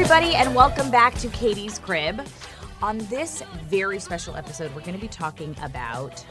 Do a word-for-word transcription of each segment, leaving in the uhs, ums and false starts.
everybody, and welcome back to Katie's Crib. On this very special episode, we're going to be talking about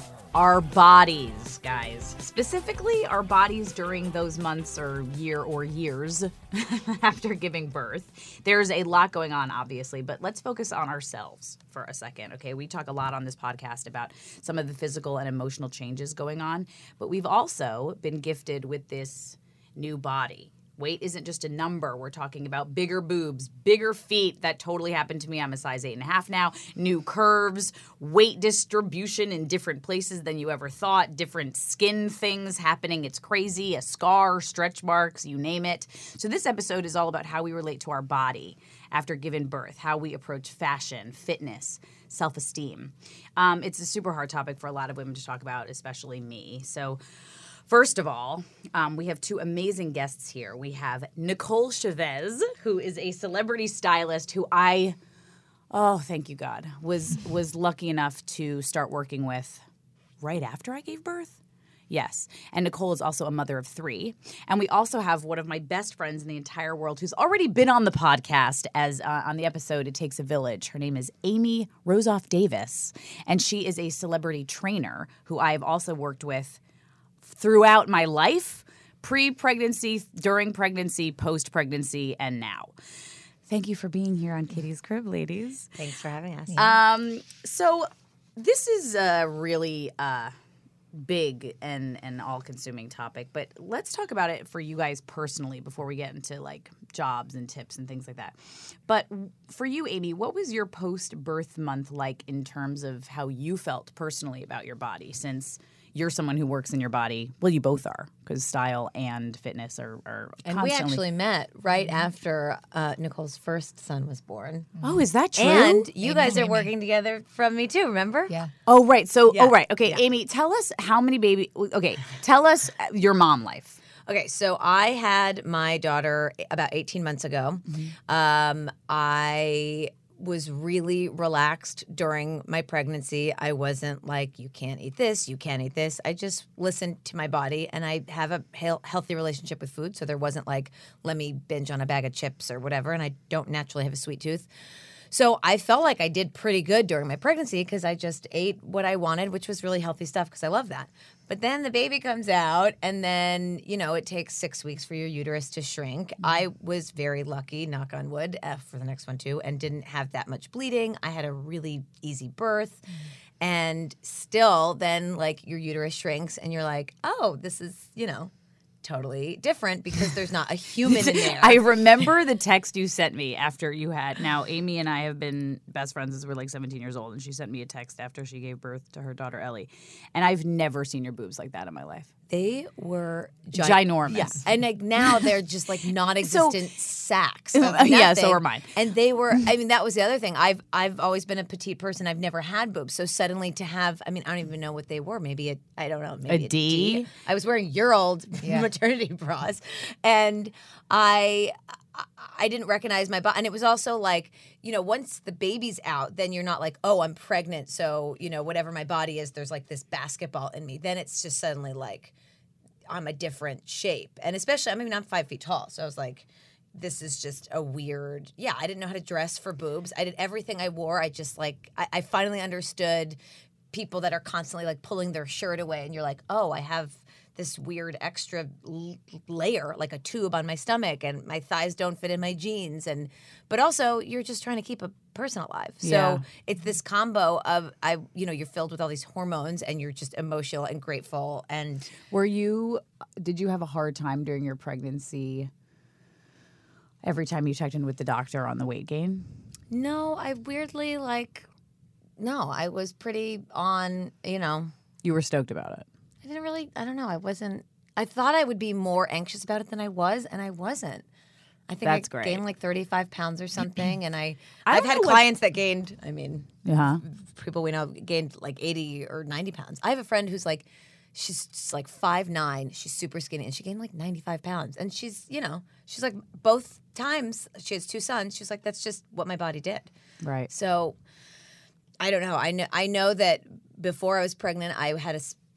our bodies, guys. Specifically, our bodies during those months or year or years after giving birth. There's a lot going on, obviously, but let's focus on ourselves for a second, okay? We talk a lot on this podcast about some of the physical and emotional changes going on, but we've also been gifted with this new body. Weight isn't just a number. We're talking about bigger boobs, bigger feet. That totally happened to me. I'm a size eight and a half now. New curves, weight distribution in different places than you ever thought, different skin things happening. It's crazy. A scar, stretch marks, you name it. So this episode is all about how we relate to our body after giving birth, how we approach fashion, fitness, self-esteem. Um, it's a super hard topic for a lot of women to talk about, especially me. So first of all, um, we have two amazing guests here. We have Nicole Chavez, who is a celebrity stylist who I, oh, thank you, God, was was lucky enough to start working with right after I gave birth. Yes. And Nicole is also a mother of three. And we also have one of my best friends in the entire world who's already been on the podcast as uh, on the episode It Takes a Village. Her name is Amy Rosoff Davis. And she is a celebrity trainer who I have also worked with throughout my life, pre-pregnancy, during pregnancy, post-pregnancy, and now. Thank you for being here on Katie's Crib, ladies. Thanks for having us. Um, so this is a really uh, big and, and all-consuming topic, but let's talk about it for you guys personally before we get into like jobs and tips and things like that. But for you, Amy, what was your post-birth month like in terms of how you felt personally about your body, since you're someone who works in your body? Well, you both are, because style and fitness are, are and constantly. we actually met right after uh, Nicole's first son was born. Oh, is that true? And you Amy, guys are Amy. working together from me too, remember? Yeah. Oh, right. So, Yeah. oh, right. Okay, Yeah. Amy, tell us how many baby. Okay, tell us your mom life. Okay, so I had my daughter about eighteen months ago. Mm-hmm. Um, I was really relaxed during my pregnancy. I wasn't like, you can't eat this, you can't eat this. I just listened to my body, and I have a he- healthy relationship with food, so there wasn't like, let me binge on a bag of chips or whatever, and I don't naturally have a sweet tooth. So I felt like I did pretty good during my pregnancy because I just ate what I wanted, which was really healthy stuff because I love that. But then the baby comes out, and then, you know, it takes six weeks for your uterus to shrink. I was very lucky, knock on wood, uh, for the next one too, and didn't have that much bleeding. I had a really easy birth. And still, then, like, your uterus shrinks, and you're like, oh, this is, you know, totally different because there's not a human in there. I remember the text you sent me after you had. Now, Amy and I have been best friends since we're like seventeen years old, and she sent me a text after she gave birth to her daughter Ellie. And I've never seen your boobs like that in my life. They were gi- Ginormous. Yeah. And like now they're just like non-existent sacks. Of Yeah, so nothing. are mine. And they were, I mean, that was the other thing. I've I've always been a petite person. I've never had boobs. So suddenly to have, I mean, I don't even know what they were. Maybe a, I don't know, maybe A a D? D. I was wearing your old Yeah. maternity bras. And I I didn't recognize my body. And it was also like, you know, once the baby's out, then you're not like, oh, I'm pregnant. So, you know, whatever my body is, there's like this basketball in me. Then it's just suddenly like, I'm a different shape. And especially, I mean, I'm five feet tall. So I was like, this is just a weird, yeah, I didn't know how to dress for boobs. I did everything I wore. I just like, I, I finally understood people that are constantly like pulling their shirt away. And you're like, oh, I have this weird extra l- layer, like a tube on my stomach, and my thighs don't fit in my jeans. And but also, you're just trying to keep a person alive. So Yeah. it's this combo of I, you know, you're filled with all these hormones, and you're just emotional and grateful. And Were you, did you have a hard time during your pregnancy every time you checked in with the doctor on the weight gain? no, I weirdly like, no, I was pretty on. You know, You were stoked about it. I didn't really. I don't know. I wasn't. I thought I would be more anxious about it than I was, and I wasn't. I think That's I great. gained like thirty-five pounds or something, and I I I've don't had know what- clients that gained. I mean, Yeah. people we know gained like eighty or ninety pounds. I have a friend who's like, she's just like five nine. She's super skinny, and she gained like ninety-five pounds. And she's, you know, she's like both times she has two sons. She's like, that's just what my body did. Right. So I don't know. I know. I know that before I was pregnant, I had a s-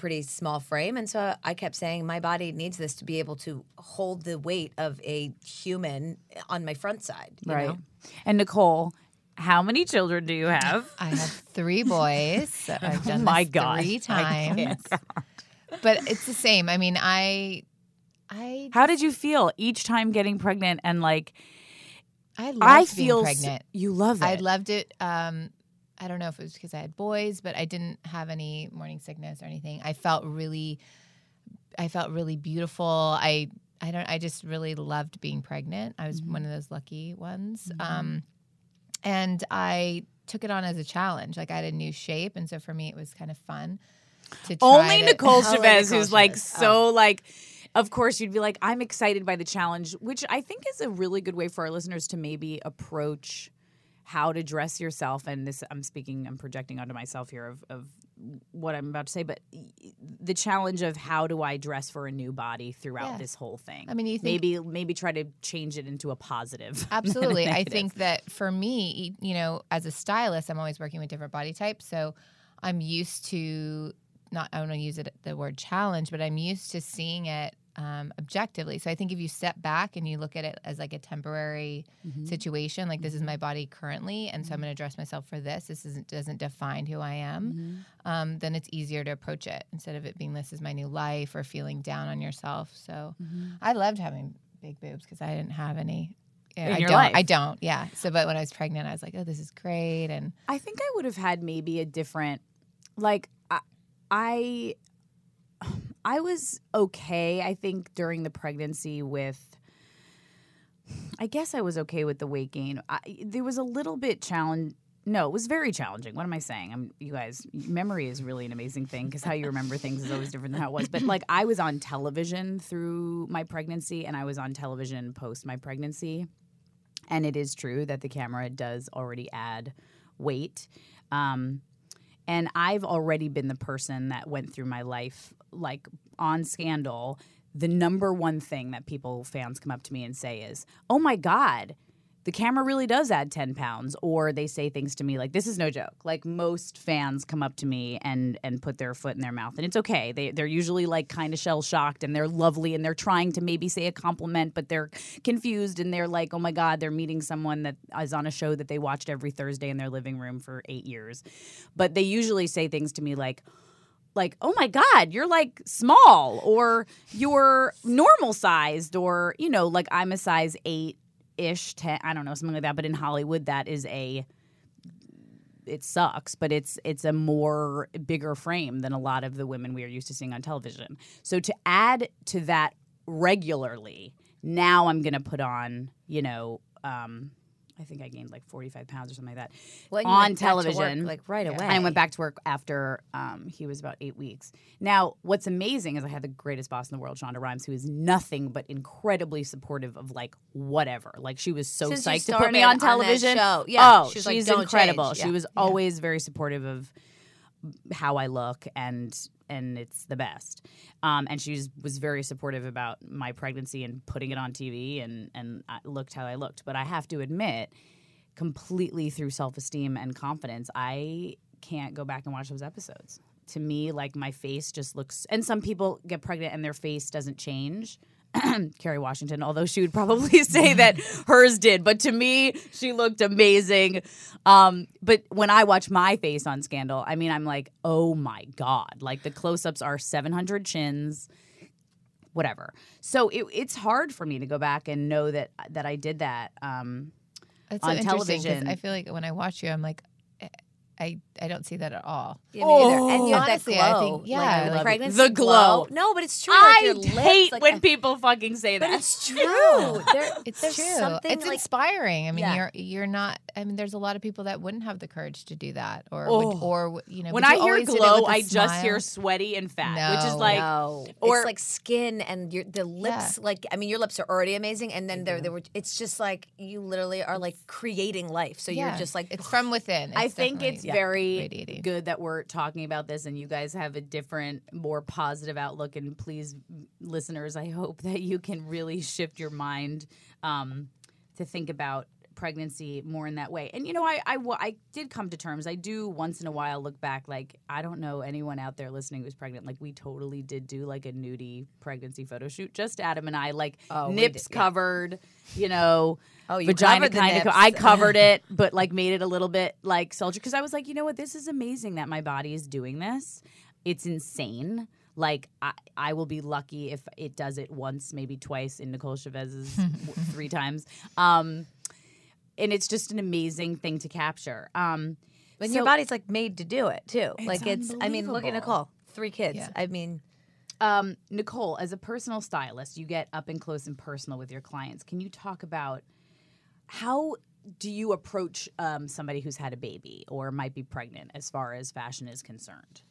pretty small frame. And so I kept saying my body needs this to be able to hold the weight of a human on my front side. You Right. know? And Nicole, how many children do you have? I have three boys. So I've done Oh my this God. three I times. can't. But it's the same. I mean, I, I, How did you feel each time getting pregnant and like I loved I being feel s- pregnant. you love it. I loved it. Um, I don't know if it was because I had boys, but I didn't have any morning sickness or anything. I felt really, I felt really beautiful. I, I don't. I just really loved being pregnant. I was Mm-hmm. one of those lucky ones. Um, and I took it on as a challenge. Like I had a new shape, and so for me, it was kind of fun. To try Only to, Nicole Only Chavez, Nicole who's like Chavez. so like, of course you'd be like, I'm excited by the challenge, which I think is a really good way for our listeners to maybe approach how to dress yourself. And this, I'm speaking, I'm projecting onto myself here of, of what I'm about to say, but the challenge of how do I dress for a new body throughout Yeah. this whole thing? I mean, you think- maybe maybe try to change it into a positive. Absolutely. I negative. think that for me, you know, as a stylist, I'm always working with different body types. So I'm used to not, I want to use it the word challenge, but I'm used to seeing it um, objectively. So I think if you step back and you look at it as like a temporary Mm-hmm. situation, like this is my body currently, and so I'm going to dress myself for this. This isn't, doesn't define who I am. Mm-hmm. Um, then it's easier to approach it instead of it being this is my new life or feeling down on yourself. So Mm-hmm. I loved having big boobs because I didn't have any. Yeah, In I your don't. life. I don't. Yeah. So, but when I was pregnant, I was like, "Oh, this is great." And I think I would have had maybe a different, like I, I, I was okay. I think during the pregnancy with, I guess I was okay with the weight gain. I, there was a little bit challenge. No, it was very challenging. What am I saying? I'm, you guys, memory is really an amazing thing because how you remember things is always different than how it was. But like I was on television through my pregnancy, and I was on television post my pregnancy. And it is true that the camera does already add weight. Um, and I've already been the person that went through my life, like on Scandal, the number one thing that people, fans come up to me and say is, oh my God, the camera really does add ten pounds. Or they say things to me like, this is no joke. Like most fans come up to me and and put their foot in their mouth. And it's okay. They, they're usually like kind of shell-shocked and they're lovely and they're trying to maybe say a compliment, but they're confused and they're like, oh my God, they're meeting someone that is on a show that they watched every Thursday in their living room for eight years. But they usually say things to me like, like, oh my God, you're like small or you're normal sized or, you know, like I'm a size eight. Ish, ten, I don't know, something like that. But in Hollywood, that is a, it sucks, but it's it's a more bigger frame than a lot of the women we are used to seeing on television. So to add to that regularly, now I'm going to put on, you know, um, I think I gained like forty-five pounds or something like that Well, you on went back to work, television. like right away. I went back to work after um, he was about eight weeks. Now, what's amazing is I had the greatest boss in the world, Shonda Rhimes, who is nothing but incredibly supportive of like whatever. Like she was so Since you psyched to put me started on on that television. show. Yeah, oh, she was she's like, "Don't incredible. change." She Yeah. was Yeah. always very supportive of how I look and and it's the best. Um, and she was, was very supportive about my pregnancy and putting it on T V and and I looked how I looked. But I have to admit, completely through self-esteem and confidence, I can't go back and watch those episodes. To me, like my face just looks, and some people get pregnant and their face doesn't change. Kerry Washington, although she would probably say that hers did, but to me, she looked amazing. Um, but when I watch my face on Scandal, I mean, I'm like, oh my God, like the close-ups are seven hundred chins, whatever. So it, it's hard for me to go back and know that that I did that. Um, it's on so interesting 'cause television. I feel like when I watch you, I'm like, I I don't see that at all. Yeah, me either. And you have that Honestly, glow. I think- yeah, like, I the love it. pregnancy The glow. No, but it's true. Like I your lips, hate like, when I- people fucking say But that. it's true. There, It's there's true. something It's like inspiring. I mean, Yeah. you're you're not. I mean, there's a lot of people that wouldn't have the courage to do that, or Oh. would, or you know. When but I you hear always did it glow, with a I just hear smile. sweaty and fat, which is No. like, no, or- it's like skin and your the lips. Like I mean, your lips are already amazing, and then there there were. It's just like you literally are like creating life. So Yeah. you're just like it's from within. It's I think definitely it's very radiating. good that we're talking about this and you guys have a different, more positive outlook. And please, listeners, I hope that you can really shift your mind um, to think about pregnancy more in that way. And, you know, I, I, I did come to terms. I do once in a while look back, like, I don't know anyone out there listening who's pregnant. Like, we totally did do, like, a nudie pregnancy photo shoot. Just Adam and I, like, Oh, we nips did, yeah. covered, you know. Oh, you vagina covered the kind of. nips. I covered it, but, like, made it a little bit, like, soldier. Because I was like, you know what? This is amazing that my body is doing this. It's insane. Like, I, I will be lucky if it does it once, maybe twice in Nicole Chavez's three times. Um, and it's just an amazing thing to capture. Um, When so- your body's like made to do it too. It's like it's I mean, look at unbelievable. Nicole. Three kids. Yeah. I mean, Um, Nicole, as a personal stylist, you get up and close and personal with your clients. Can you talk about how do you approach um, somebody who's had a baby or might be pregnant as far as fashion is concerned?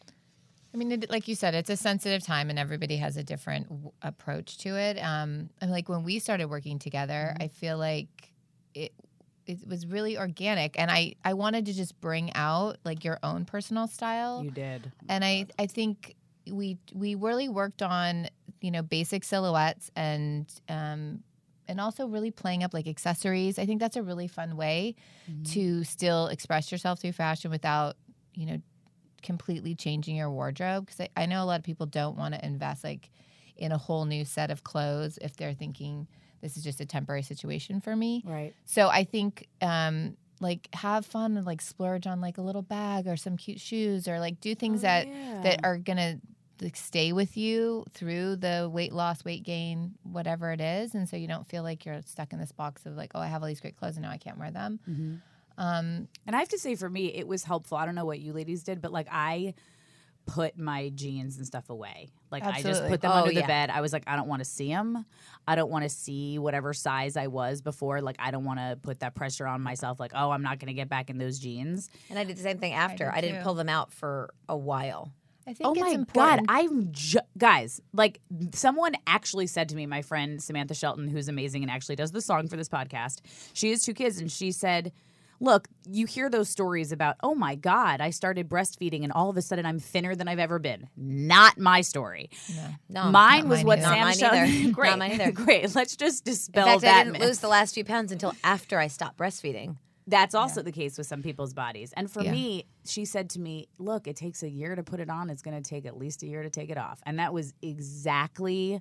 I mean, it, like you said, it's a sensitive time, and everybody has a different w- approach to it. Um, and like when we started working together, I feel like it it was really organic, and I I wanted to just bring out like your own personal style. You did. And I, I think we we really worked on, you know, basic silhouettes and um, and also really playing up like accessories. I think that's a really fun way to still express yourself through fashion without, you know, completely changing your wardrobe. Because I, I know a lot of people don't want to invest like in a whole new set of clothes if they're thinking this is just a temporary situation for me. Right. So I think um, like have fun and like splurge on like a little bag or some cute shoes or like do things Oh, that yeah. that are gonna like stay with you through the weight loss, weight gain, whatever it is, and so you don't feel like you're stuck in this box of like, oh, I have all these great clothes and now I can't wear them. Mm-hmm. Um, And I have to say, for me, it was helpful. I don't know what you ladies did, but like I put my jeans and stuff away. Like I just Absolutely. put them Oh, under the yeah. bed. I was like, I don't want to see them. I don't want to see whatever size I was before. Like I don't want to put that pressure on myself. Like, oh, I'm not going to get back in those jeans. and I did the same thing after. did I, didn't too. pull them out for a while. I think Oh it's my important. God. I'm ju- guys, like someone actually said to me, my friend Samantha Shelton, who's amazing and actually does the song for this podcast. She has two kids and she said, look, you hear those stories about, oh my God, I started breastfeeding and all of a sudden I'm thinner than I've ever been. Not my story. No, mine not was mine what either. Sam Not mine Shelton. either. Great, Not mine either. Great. Let's just In dispel fact, that I didn't myth. lose the last few pounds until after I stopped breastfeeding. That's also the case with some people's bodies. And for Yeah. me, she said to me, look, it takes a year to put it on. It's going to take at least a year to take it off. And that was exactly,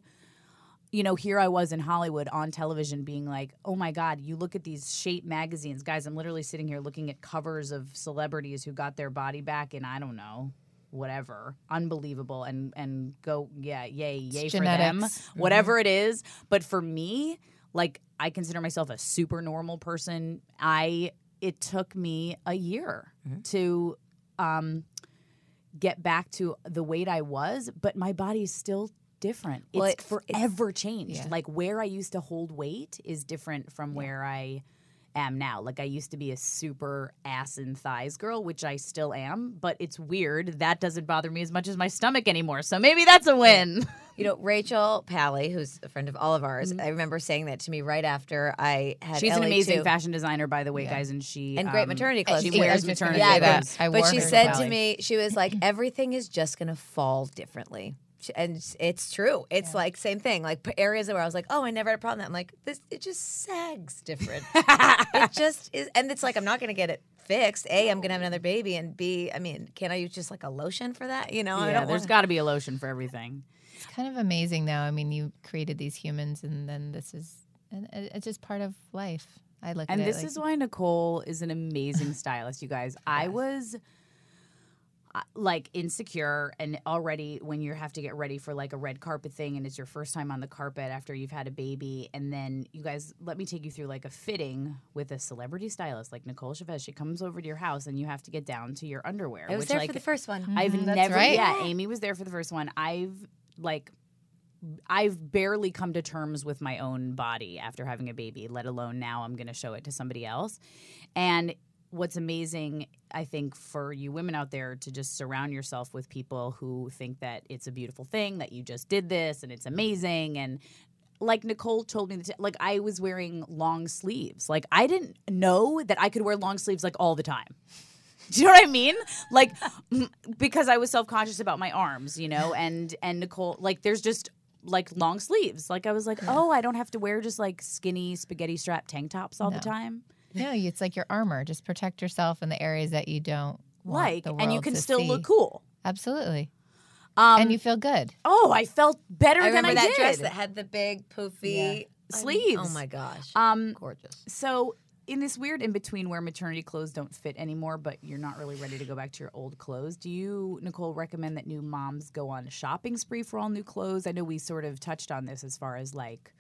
you know, here I was in Hollywood on television being like, oh my God, you look at these Shape magazines. Guys, I'm literally sitting here looking at covers of celebrities who got their body back in, I don't know, whatever, unbelievable, and and go, yeah, yay, yay for them, genetics. whatever it is. But for me, like, I consider myself a super normal person. I it took me a year to um, get back to the weight I was, but my body's still different. Well, it's it- forever changed. Yeah. Like where I used to hold weight is different from where I am now. Like I used to be a super ass and thighs girl, which I still am, but it's weird. That doesn't bother me as much as my stomach anymore. So maybe that's a win. You know, Rachel Pally, who's a friend of all of ours, I remember saying that to me right after I had She's an Ellie amazing too. fashion designer, by the way, Yeah. guys, and she And great um, maternity clothes. She too. wears I was just gonna maternity say that. clothes. I but wore she hers said well. to me, she was like, everything is just going to fall differently. She- And it's, it's true. It's like same thing. Like p- areas where I was like, oh, I never had a problem with that. I'm like, this it just sags different. It just is, and it's like I'm not going to get it fixed. A, I'm going to have another baby, and B, I mean, can I use just like a lotion for that? You know, I Yeah, don't there's want. got to be a lotion for everything. It's kind of amazing, though. I mean, you created these humans, and then this is, and it- it's just part of life. I look And at it this like, is why Nicole is an amazing stylist, you guys. I was uh, like insecure, and already when you have to get ready for like a red carpet thing and it's your first time on the carpet after you've had a baby, and then you guys, let me take you through like a fitting with a celebrity stylist like Nicole Chavez. She comes over to your house and you have to get down to your underwear. I was which, there like, for the first one. I've Mhm, that's never, right. yeah, Amy was there for the first one. I've like, I've barely come to terms with my own body after having a baby, let alone now I'm going to show it to somebody else. And what's amazing, I think, for you women out there to just surround yourself with people who think that it's a beautiful thing, that you just did this and it's amazing. And like Nicole told me, that, like I was wearing long sleeves. Like I didn't know that I could wear long sleeves like all the time. Do you know what I mean? Like, because I was self-conscious about my arms, you know, and and Nicole, like there's just like long sleeves. Like I was like, oh, I don't have to wear just like skinny spaghetti strap tank tops all No. the time. No, it's like your armor. Just protect yourself in the areas that you don't want Like, the world and you can to still see. look cool. Absolutely. Um, And you feel good. oh, I felt better I than remember I that did. dress that had the big poofy Yeah. I mean, Sleeves. oh my gosh. Um, Gorgeous. So in this weird in between where maternity clothes don't fit anymore, but you're not really ready to go back to your old clothes, do you, Nicole, recommend that new moms go on a shopping spree for all new clothes? I know we sort of touched on this as far as like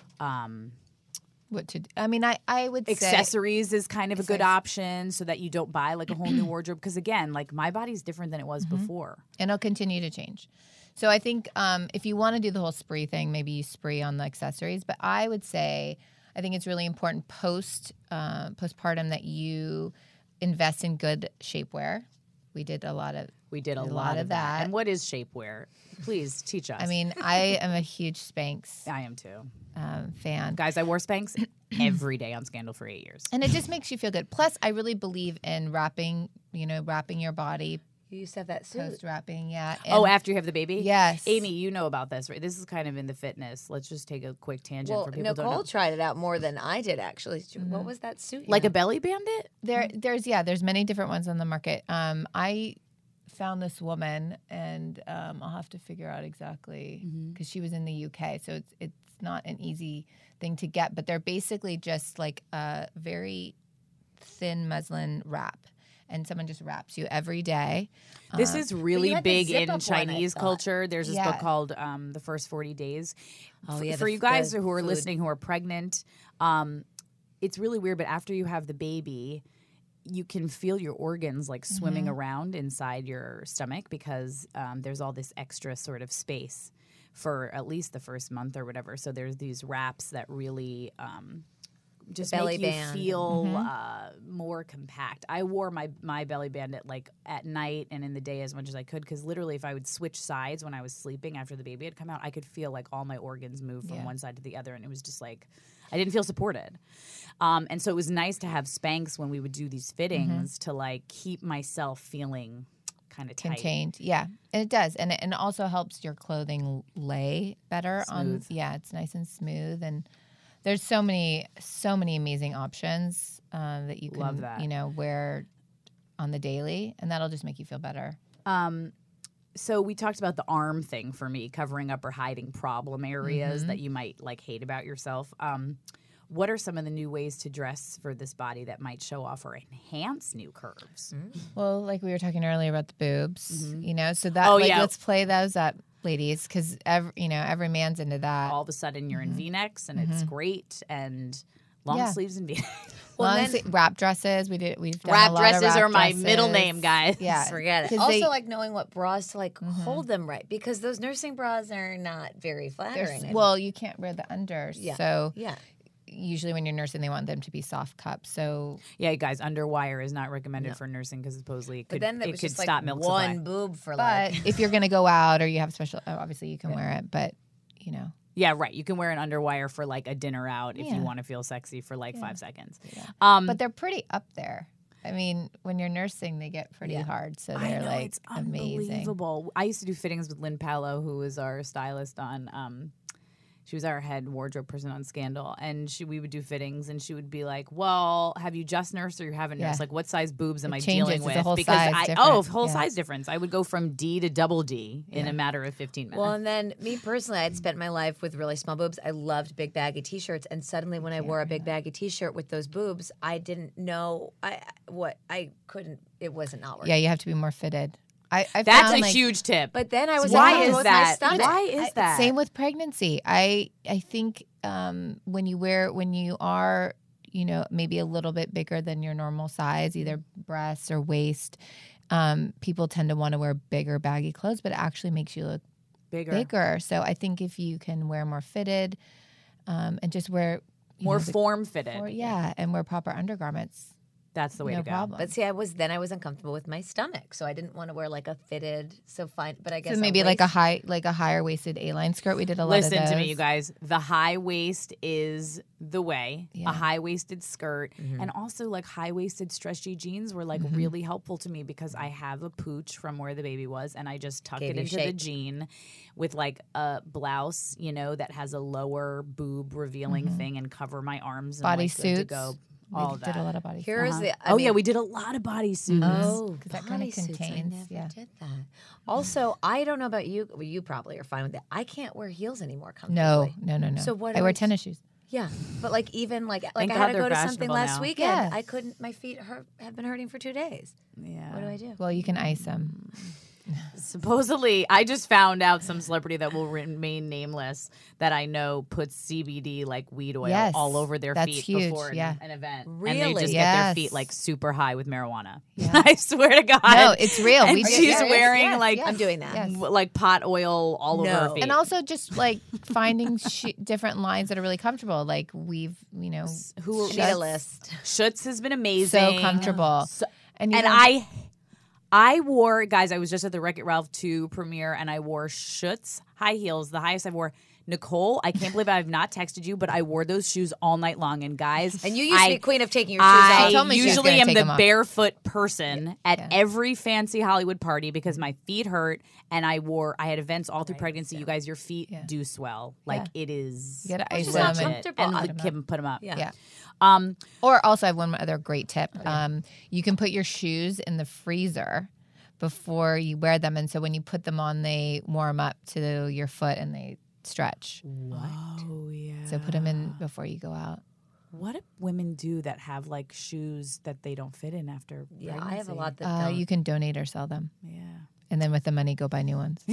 um, What to do? I mean, I, I would say accessories is kind of a good Access- option so that you don't buy like a whole new wardrobe. Because again, like my body's different than it was Mm-hmm. before. and it'll continue to change. So I think um, if you want to do the whole spree thing, maybe you spree on the accessories. But I would say I think it's really important post uh, postpartum that you invest in good shapewear. We did a lot of. We did a, A lot, lot of of that. that. And what is shapewear? Please teach us. I mean, I am a huge Spanx I am too. um, fan. Guys, I wore Spanx every day on Scandal for eight years. And it just makes you feel good. Plus, I really believe in wrapping, you know, wrapping your body, You used to have that suit. post wrapping. Yeah. Oh, And- after you have the baby? yes. Amy, you know about this, right? This is kind of in the fitness. Let's just take a quick tangent Well, for people who don't Nicole know. tried it out more than I did, actually. Mm-hmm. What was that suit? you Like a had? belly bandit? There, there's yeah, there's many different ones on the market. Um, I found this woman, and um, I'll have to figure out exactly because she was in the U K, so it's it's not an easy thing to get. But they're basically just like a very thin muslin wrap, and someone just wraps you every day. This Um, is really had the big zip in up one, I Chinese thought. culture. There's this book Yeah. called um, The First forty Days. Oh, F- yeah, For the you f- guys the who are food. listening who are pregnant, um, it's really weird, but after you have the baby, you can feel your organs like swimming Mm-hmm. around inside your stomach because um, there's all this extra sort of space for at least the first month or whatever. So there's these wraps that really um, just belly make you band. feel uh, more compact. I wore my my belly band at like at night and in the day as much as I could because literally if I would switch sides when I was sleeping after the baby had come out, I could feel like all my organs move from Yeah. one side to the other, and it was just like I didn't feel supported. Um, and so it was nice to have Spanx when we would do these fittings to like keep myself feeling kind of tight. contained. Yeah, and it does, and it, and it also helps your clothing lay better on. Smooth. Yeah, it's nice and smooth, and there's so many so many amazing options um, that you can Love that. you know wear on the daily, and that'll just make you feel better. Um, so we talked about the arm thing for me, covering up or hiding problem areas Mm-hmm. that you might like hate about yourself. Um, what are some of the new ways to dress for this body that might show off or enhance new curves? Well, like we were talking earlier about the boobs, you know, so that Oh, like, yeah. let's play those up, ladies, because every you know every man's into that. All of a sudden you're in V-necks and it's great, and long Yeah. sleeves and V-necks. Well, Long then- sle- wrap dresses. We did. We've done Wrap a lot of dresses wrap are my dresses. middle name, guys. Yeah, Forget it. 'Cause Also, they- like knowing what bras to like hold them right because those nursing bras are not very they're flattering. s- well, you can't wear the unders. Yeah. So yeah. usually when you're nursing, they want them to be soft cups. So Yeah, guys, underwire is not recommended No. for nursing because supposedly it But could, then it it was could just like stop milk one supply. boob for but like. if you're going to go out or you have special, oh, obviously you can wear it, but you know. Yeah, right. You can wear an underwire for like a dinner out if Yeah. you want to feel sexy for like Yeah. five seconds. Yeah. Um, But they're pretty up there. I mean, when you're nursing, they get pretty Yeah. hard. So I they're know, like it's amazing. unbelievable. I used to do fittings with Lynn Paolo, who was our stylist on. Um, she was our head wardrobe person on Scandal, and she we would do fittings, and she would be like, "Well, have you just nursed or you haven't nursed? Yeah. Like, what size boobs am It I changes. dealing It's a with?" whole because size I difference. oh, whole Yeah. size difference. I would go from D to double D in Yeah. a matter of fifteen minutes. Well, and then me personally, I'd spent my life with really small boobs. I loved big baggy t-shirts, and suddenly when I wore a big baggy t-shirt with those boobs, I didn't know I what I couldn't. It wasn't not working. Yeah, you have to be more fitted. I, I That's found, a like, huge tip. But then I was Why uncomfortable is with my that? stomach. Why is I- that? Same with pregnancy. I I think um, when you wear when you are you know maybe a little bit bigger than your normal size, either breasts or waist, um, people tend to want to wear bigger baggy clothes, but it actually makes you look bigger, bigger. So I think if you can wear more fitted, um, and just wear you more know, the- form fitted. or, yeah, and wear proper undergarments, That's the way no to go. problem. But see, I was then I was uncomfortable with my stomach, so I didn't want to wear like a fitted. So fine, but I guess so maybe a like a waist- high, like a higher waisted A-line skirt. We did a lot Listen of those. to me, you guys. The high waist is the way. Yeah. A high waisted skirt, Mm-hmm. and also like high waisted stretchy jeans were like Mm-hmm. really helpful to me because I have a pooch from where the baby was, and I just tuck Gave it you into the shape. jean with like a blouse, you know, that has a lower boob revealing thing and cover my arms and Body like, good to suits. go. We All did that. a lot of body. Here's Uh-huh. the. I oh mean, yeah, we did a lot of bodysuits. Oh, 'Cause that kinda bodysuits. I contains, never yeah. did that. Also, I don't know about you. Well, you probably are fine with it. I can't wear heels anymore No, comfortably. no, no, no. So what I do wear I- tennis shoes. Yeah, but like even like like Thank I God had to they're go to something fashionable last now. weekend. Yes. I couldn't. My feet hurt. Have been hurting for two days. Yeah. What do I do? Well, you can ice them. Supposedly, I just found out some celebrity that will remain nameless that I know puts C B D like weed oil Yes, all over their that's feet huge, before an- yeah. an event. And Really? they just get their Yes. feet like super high with marijuana. Yeah. I swear to God. No, it's real. And We she's did- yes, wearing yes, like yes. I'm doing that. Yes. w- like pot oil all over her No. feet. And also just like finding sh- different lines that are really comfortable. Like we've, you know, who Need a list. Schutz has been amazing. so comfortable. So- and you and don't- I I wore, guys, I was just at the Wreck-It Ralph two premiere and I wore Schutz high heels, the highest I've wore. Nicole, I can't believe I've not texted you, but I wore those shoes all night long. And guys, And you used I, to be queen of taking your shoes I off. told me she was usually gonna am take the them off. barefoot person at Yeah. every fancy Hollywood party because my feet hurt and I wore, I had events all through pregnancy. You guys, your feet Yeah. do swell. Like it is. You gotta ice legit. them and- And comfortable. the Kim put them up. Yeah. yeah. Um, Or also, I have one other great tip. Um, you can put your shoes in the freezer before you wear them, and so when you put them on, they warm up to your foot and they stretch. what? Oh, yeah. So put them in before you go out. What do women do that have like shoes that they don't fit in after Yeah, I pregnancy? have a lot that Uh, don't. you can donate or sell them, Yeah. and then with the money, go buy new ones.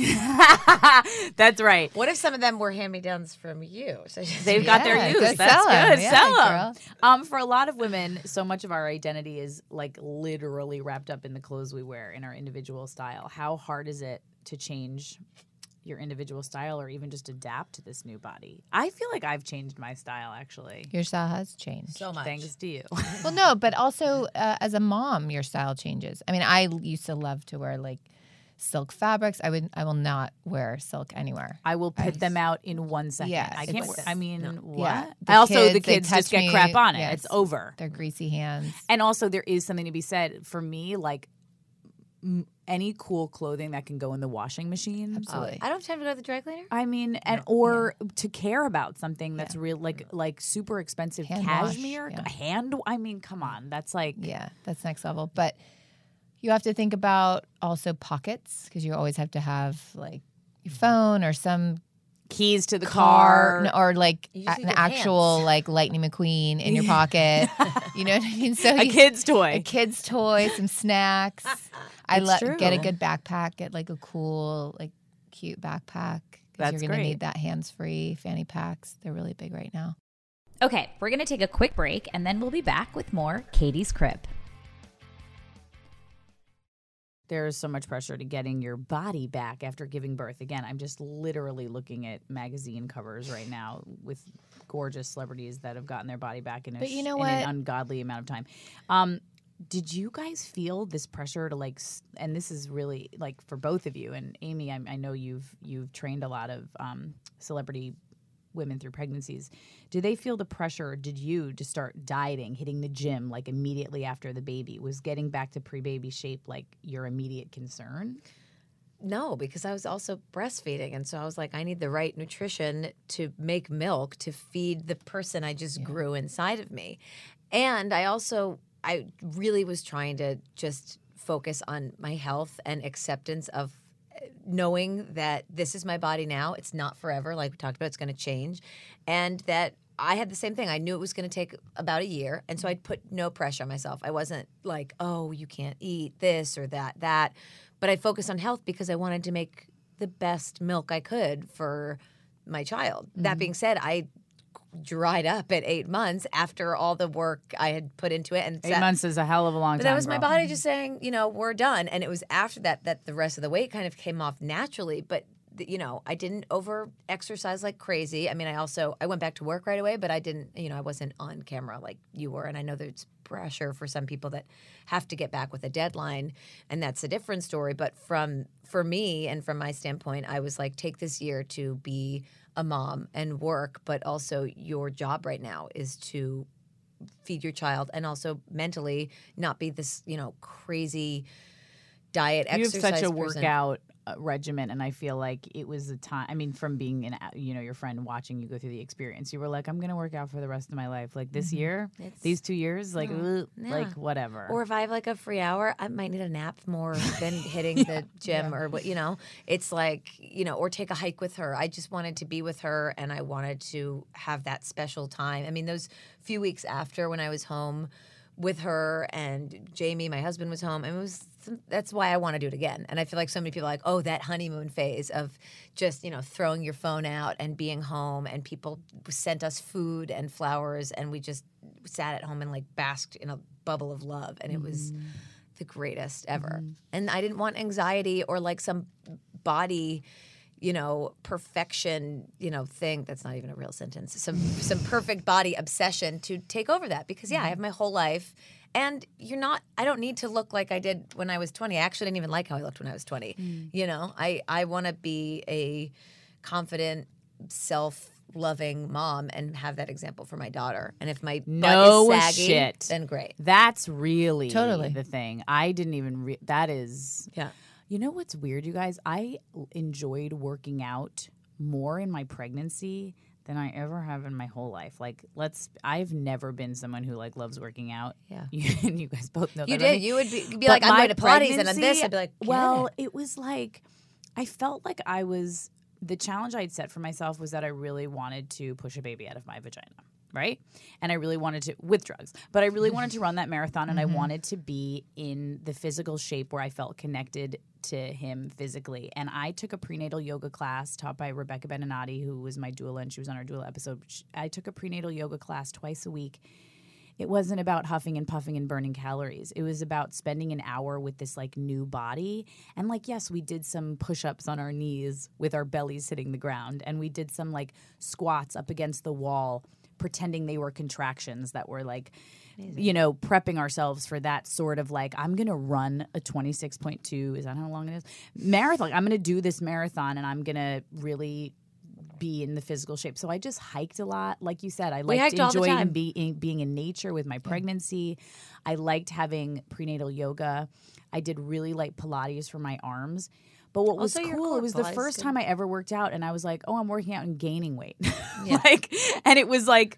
That's right. What if some of them were hand-me-downs from you? So They've got their Yeah, use. go That's sell 'em. good. Yeah, sell them. girl. Um, for a lot of women, so much of our identity is like literally wrapped up in the clothes we wear in our individual style. How hard is it to change your individual style or even just adapt to this new body? I feel like I've changed my style actually. Your style has changed. so much. Thanks to you. Well, no, but also uh, as a mom, your style changes. I mean, I used to love to wear like silk fabrics. I would, I will not wear silk anywhere. I will put them out in one second. Yes, I can't. it's- wear- I mean, what? Yeah, the I also the kids, they kids just touch get me, crap on it. yes. It's over. Their greasy hands. And also, there is something to be said for me, like m- any cool clothing that can go in the washing machine. Absolutely. I don't have time to go to the dry cleaner. I mean, and or to care about something that's real, like like super expensive Hand wash, cashmere, yeah. hand. I mean, come on, that's like Yeah, that's next level. But you have to think about also pockets because you always have to have like your phone or some keys to the car, car. no, or like You a- just an need your actual hands. like Lightning McQueen in your pocket. You know what I mean? So A you- kid's a toy. kid's toy, some snacks. I It's let true. get a good backpack, get like a cool, like cute backpack. 'Cause That's you're gonna great. need that hands-free fanny packs. They're really big right now. Okay, we're going to take a quick break and then we'll be back with more Katie's Crib. There's so much pressure to getting your body back after giving birth. Again, I'm just literally looking at magazine covers right now with gorgeous celebrities that have gotten their body back in, a But you sh- know in an what? ungodly amount of time. Um, did you guys feel this pressure to like? s- And this is really like for both of you. And Amy, I, I know you've you've trained a lot of um, celebrity women through pregnancies. Do they feel the pressure? Did you to start dieting, hitting the gym like immediately after the baby? Was getting back to pre-baby shape like your immediate concern? No, because I was also breastfeeding. And so I was like, I need the right nutrition to make milk to feed the person I just grew inside of me. And I also, I really was trying to just focus on my health and acceptance of knowing that this is my body now. It's not forever. Like we talked about, it's going to change. And that I had the same thing. I knew it was going to take about a year. And so I'd put no pressure on myself. I wasn't like, oh, you can't eat this or that, that. But I focused on health because I wanted to make the best milk I could for my child. That being said, I dried up at eight months after all the work I had put into it. And Eight sat- months is a hell of a long but time. that was my girl. body just saying, you know, we're done. And it was after that that the rest of the weight kind of came off naturally. But you know, I didn't over exercise like crazy. I mean, I also I went back to work right away, but I didn't, you know, I wasn't on camera like you were. And I know there's pressure for some people that have to get back with a deadline, and that's a different story. But from for me and from my standpoint, I was like, take this year to be a mom and work, but also your job right now is to feed your child and also mentally not be this, you know, crazy diet You have exercise such a person. workout uh, regimen, and I feel like it was a time. I mean, from being an, you know, your friend watching you go through the experience, you were like, I'm going to work out for the rest of my life. Like this year, It's- these two years, like, ugh, Yeah. like whatever. Or if I have like a free hour, I might need a nap more than hitting the gym or what, you know. It's like, you know, or take a hike with her. I just wanted to be with her, and I wanted to have that special time. I mean, those few weeks after when I was home with her and Jamie, my husband, was home, and it was that's why I want to do it again. And I feel like so many people are like, oh, that honeymoon phase of just, you know, throwing your phone out and being home, and people sent us food and flowers, and we just sat at home and like basked in a bubble of love, and it was the greatest ever. And I didn't want anxiety or like some body, you know, perfection, you know, thing. That's not even a real sentence. Some some perfect body obsession to take over that, because yeah, I have my whole life, and you're not. I don't need to look like I did when I was twenty. I actually didn't even like how I looked when I was twenty. You know, I I want to be a confident, self-loving mom and have that example for my daughter. And if my No butt is saggy, shit. then great. That's really Totally. the thing. I didn't even. Re- that is. Yeah. You know what's weird, you guys? I l- enjoyed working out more in my pregnancy than I ever have in my whole life. Like, let's. I've never been someone who like loves working out. Yeah. You, and you guys both know You that. about did. me. You would be, be But like, I'm my going to Pilates, and on this, pregnancy- I'd be like, well, "Get it." it was like I felt like I was the challenge I'd set for myself was that I really wanted to push a baby out of my vagina, right? And I really wanted to with drugs, but I really wanted to run that marathon, and I wanted to be in the physical shape where I felt connected to him physically. And I took a prenatal yoga class taught by Rebecca Beninati, who was my doula, and she was on our doula episode. I took a prenatal yoga class twice a week. It wasn't about huffing and puffing and burning calories. It was about spending an hour with this like new body. And like, yes, we did some push-ups on our knees with our bellies hitting the ground. And we did some like squats up against the wall, pretending they were contractions that were like, you know, prepping ourselves for that sort of like, I'm going to run a twenty-six point two, is that how long it is? Marathon. I'm going to do this marathon, and I'm going to really be in the physical shape. So I just hiked a lot. Like you said, I liked hiked all the enjoying time. being, being in nature with my pregnancy. I liked having prenatal yoga. I did really like Pilates for my arms. But what was Also, your cool, core it was the Pilates first too. time I ever worked out, and I was like, oh, I'm working out and gaining weight. like, and it was like,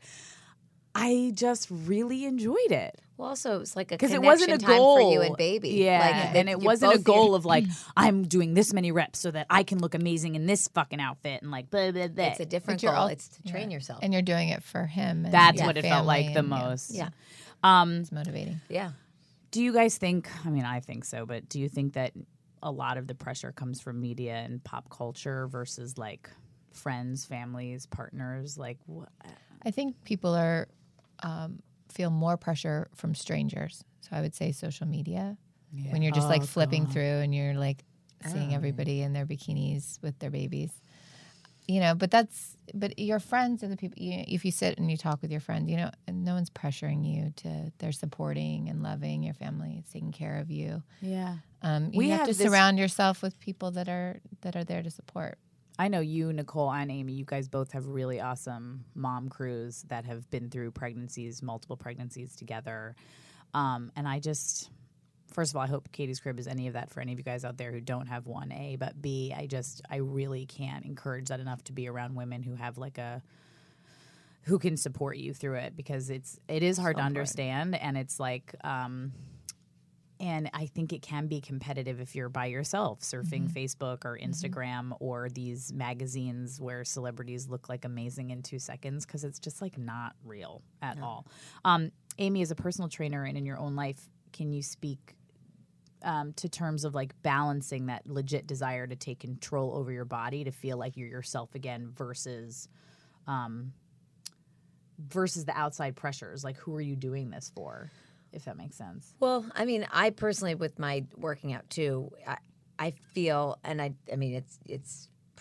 I just really enjoyed it. Well, also, it was like a Because connection it wasn't a time goal for you and baby. Yeah, Like, and that it you wasn't a both- goal of like I'm doing this many reps so that I can look amazing in this fucking outfit and like blah blah blah. It's a different But you're goal. al- It's to train yourself. And you're doing it for him. And That's your what it felt like family the and- yeah, most. yeah, Um, It's motivating. yeah. do you guys think? I mean, I think so, but do you think that a lot of the pressure comes from media and pop culture versus like friends, families, partners? Like, what? I think people are um, feel more pressure from strangers. So I would say social media. When you're just like Oh, flipping God. through and you're like seeing everybody in their bikinis with their babies. You know, but that's but your friends are the people. You, if you sit and you talk with your friend, you know, and no one's pressuring you to. They're supporting and loving your family, it's taking care of you. Yeah. Um, you We have, have to this- surround yourself with people that are that are there to support. I know you, Nicole, and Amy, you guys both have really awesome mom crews that have been through pregnancies, multiple pregnancies together. Um, and I just, first of all, I hope Katie's Crib is any of that for any of you guys out there who don't have one, A. But B, I just, I really can't encourage that enough to be around women who have like a, who can support you through it, because it's, it is hard to understand. And it's like, um, and I think it can be competitive if you're by yourself surfing Facebook or Instagram or these magazines where celebrities look like amazing in two seconds, because it's just like not real at all. Um, Amy, as a personal trainer and in your own life, can you speak um, to terms of like balancing that legit desire to take control over your body, to feel like you're yourself again versus um, versus the outside pressures? Like, who are you doing this for? If that makes sense. Well, I mean, I personally, with my working out too, I, I feel, and I, I mean, it's it's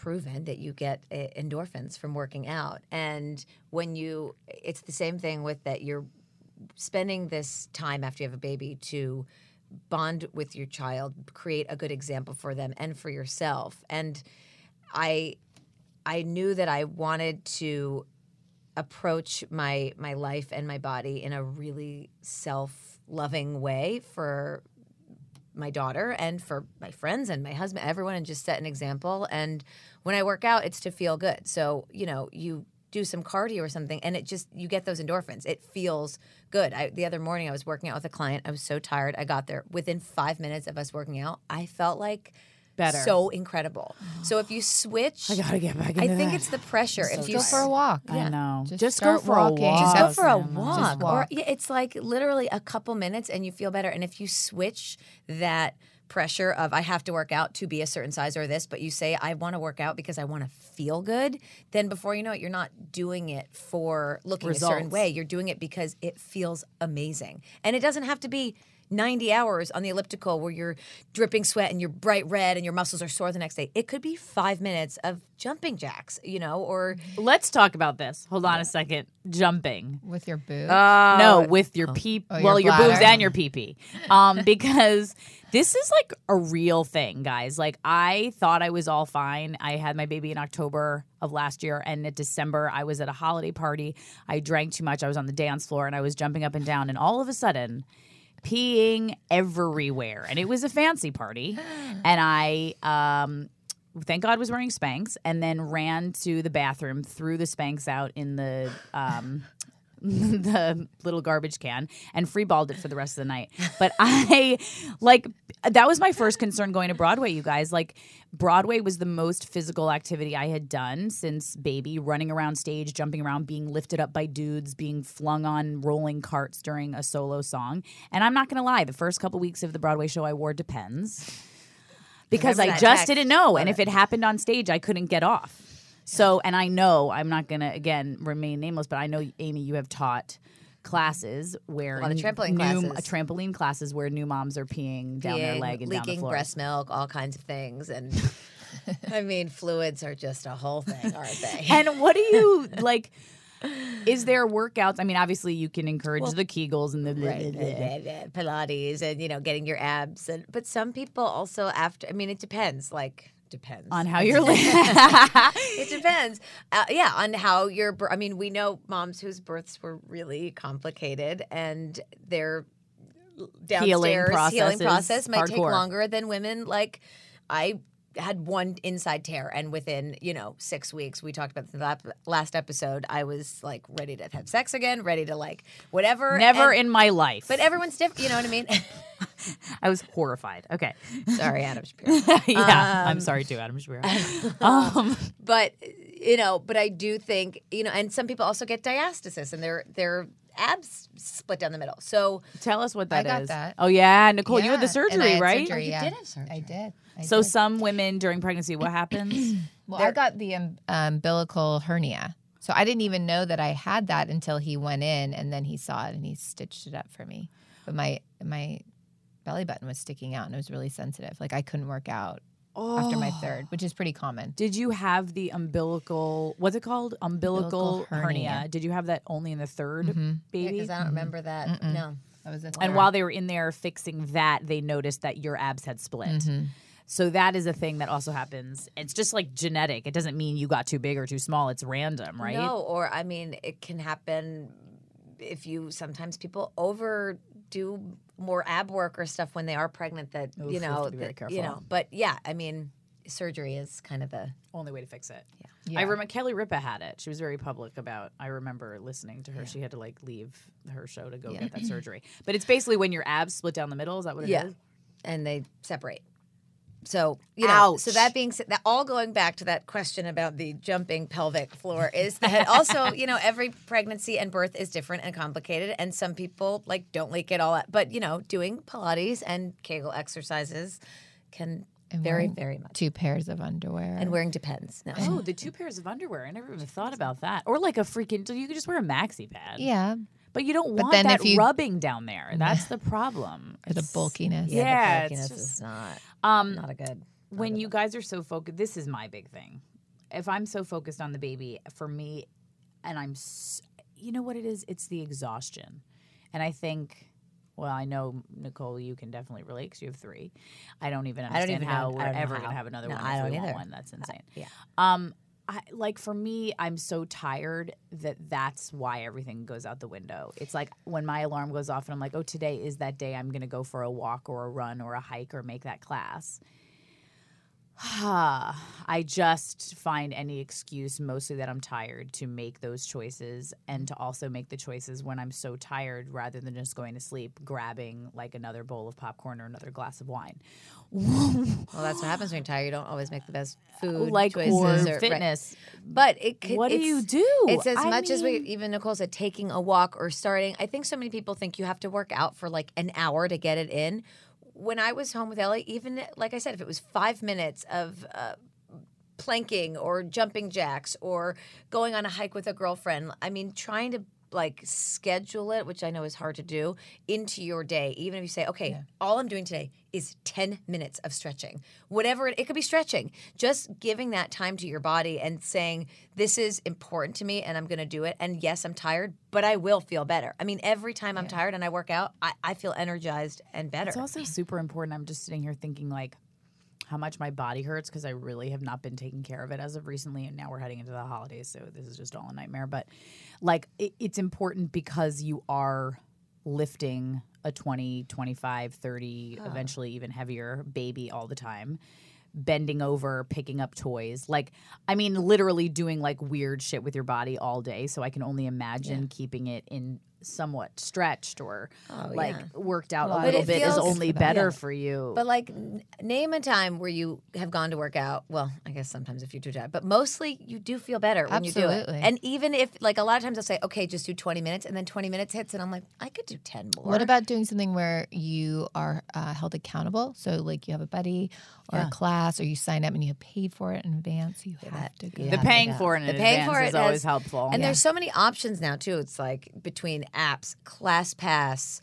proven that you get uh, endorphins from working out. And when you, it's the same thing with that you're spending this time after you have a baby to bond with your child, create a good example for them and for yourself. And I, I knew that I wanted to approach my my life and my body in a really self-loving way for my daughter and for my friends and my husband, everyone, and just set an example. And when I work out, it's to feel good. So, you know, you do some cardio or something and it just, you get those endorphins. It feels good. I, the other morning I was working out with a client. I was so tired. I got there. Within five minutes of us working out, I felt like Better. so incredible. So if you switch, I gotta get back into I think that. it's the pressure. Just if you go for a walk. I know. Just Just, go start for walking. a walk. Just go That's- for a Emma. walk. Just walk. Or yeah, it's like literally a couple minutes and you feel better. And if you switch that pressure of I have to work out to be a certain size or this, but you say I want to work out because I want to feel good, then before you know it, you're not doing it for looking a certain Results. way. You're doing it because it feels amazing. And it doesn't have to be ninety hours on the elliptical where you're dripping sweat and you're bright red and your muscles are sore the next day. It could be five minutes of jumping jacks, you know, or Let's talk about this. Hold on a second. Jumping. With your boobs. no, with your pee. Oh, well, your your boobs bladder. and your pee pee. Um, because this is like a real thing, guys. Like I thought I was all fine. I had my baby in October of last year, and in December I was at a holiday party. I drank too much. I was on the dance floor, and I was jumping up and down, and all of a sudden, peeing everywhere. And it was a fancy party, and I. Um, Thank God was wearing Spanx, and then ran to the bathroom, threw the Spanx out in the um, the little garbage can, and freeballed it for the rest of the night. But I, like, that was my first concern going to Broadway, you guys. Like, Broadway was the most physical activity I had done since baby, running around stage, jumping around, being lifted up by dudes, being flung on rolling carts during a solo song. And I'm not going to lie, the first couple weeks of the Broadway show, I wore Depends. Because Remember I that just text. didn't know. And Love if it happened on stage, I couldn't get off. So, and I know, I'm not going to, again, remain nameless, but I know, Amy, you have taught classes where A lot of trampoline new, classes. uh, trampoline classes where new moms are peeing down their peeing, leg and down the leaking floor. breast milk, all kinds of things. And I mean, fluids are just a whole thing, aren't they? And what do you, like, is there workouts? I mean, obviously you can encourage the Kegels and the blah, Right, blah, blah. Pilates and, you know, getting your abs. And, but some people also after, I mean, it depends, like, depends. On how you're living. It depends. Uh, yeah, on how your, bir- I mean, we know moms whose births were really complicated and their downstairs Healing healing processes, process might take hardcore. longer than women. Like, I had one inside tear, and within, you know, six weeks, we talked about this in the lap- last episode, I was like ready to have sex again, ready to like whatever. Never and- in my life. But everyone's different, you know what I mean? I was horrified. Okay. Sorry, Adam Shapiro. yeah. I'm sorry too, Adam Shapiro. um, But you know, but I do think, you know, and some people also get diastasis and their their abs split down the middle. So tell us what that I is. got that. Oh yeah, Nicole, you had the Yeah, and I surgery, had right? surgery, Oh, you yeah. did have surgery. I did. I So did. some women during pregnancy, what happens? Well, I got the um, umbilical hernia. So I didn't even know that I had that until he went in, and then he saw it and he stitched it up for me. But my my belly button was sticking out and it was really sensitive. Like I couldn't work out after my third, which is pretty common. Did you have the umbilical? What's it called? Umbilical, Umbilical hernia. hernia. Did you have that only in the 3rd Mm-hmm. baby? because I don't remember that. No. That was a and while they were in there fixing that, they noticed that your abs had split. Mm-hmm. So that is a thing that also happens. It's just like genetic. It doesn't mean you got too big or too small. It's random, right? No, or I mean, it can happen if you sometimes people overdo more ab work or stuff when they are pregnant that, Oof, you you have know, to be very that- you careful. know, but yeah, I mean, surgery is kind of the Only way to fix it. Yeah. Yeah. I remember Kelly Ripa had it. She was very public about. I remember listening to her. She had to like leave her show to go get that surgery. But it's basically when your abs split down the middle. Is that what it is? yeah, and they separate. So you know, so Ouch. that being said, that all going back to that question about the jumping pelvic floor is that also, you know, every pregnancy and birth is different and complicated, and some people like don't like it all. Out. But you know, doing Pilates and Kegel exercises can And very, wearing very much. two pairs of underwear. And wearing Depends. No. Oh, the two pairs of underwear. I never even thought about that. Or like a freaking. You could just wear a maxi pad. yeah, But you don't But want then that if you- rubbing down there. That's the problem. or the bulkiness. Yeah, Yeah, the it's bulkiness just- is not um, not a good. when you guys are so focused, this is my big thing. if I'm so focused on the baby, for me, and I'm, s- you know what it is? It's the exhaustion. And I think, well, I know, Nicole, you can definitely relate because you have three. I don't even I don't understand even how know- I we're don't know ever how. going to have another No, one I if don't we want either. one. That's insane. yeah. Um, I, like for me, I'm so tired that that's why everything goes out the window. It's like when my alarm goes off and I'm like, oh, today is that day I'm going to go for a walk or a run or a hike or make that class. I just find any excuse, mostly that I'm tired, to make those choices and to also make the choices when I'm so tired rather than just going to sleep, grabbing like another bowl of popcorn or another glass of wine. Well, that's what happens when you're tired. You don't always make the best food Like choices or right. fitness. But it could, What do it's- you do? It's as I much as we, mean- even Nicole said, taking a walk or starting. I think so many people think you have to work out for like an hour to get it in. When I was home with Ellie, even like I said, if it was five minutes of uh, planking or jumping jacks or going on a hike with a girlfriend, I mean, trying to like schedule it, which I know is hard to do, into your day. Even if you say, okay, all I'm doing today is ten minutes of stretching. Whatever, it, it could be stretching. Just giving that time to your body and saying, this is important to me and I'm going to do it. And yes, I'm tired, but I will feel better. I mean, every time I'm tired and I work out, I, I feel energized and better. It's also super important. I'm just sitting here thinking like how much my body hurts because I really have not been taking care of it as of recently, and now we're heading into the holidays, so this is just all a nightmare. But like it, it's important because you are lifting a twenty, twenty-five, thirty, Oh. eventually even heavier baby all the time. Bending over, picking up toys. Like, I mean, literally doing like weird shit with your body all day. So I can only imagine keeping it in somewhat stretched or Oh, like yeah. worked out Well, a I little But it bit is feels- only for that. better Yeah. for you. But like, n- name a time where you have gone to work out. Well, I guess sometimes if you're too tired, but mostly you do feel better when you do it. Absolutely. And even if, like, a lot of times I'll say, okay, just do twenty minutes, and then twenty minutes hits, and I'm like, I could do ten more. What about doing something where you are uh, held accountable? So, like, you have a buddy or Yeah. a class, or you sign up and you have paid for it in advance. So you have that- to go. yeah. the that paying does. for it in The paying advance for is it always has- helpful. And there's so many options now too. It's like between apps, ClassPass.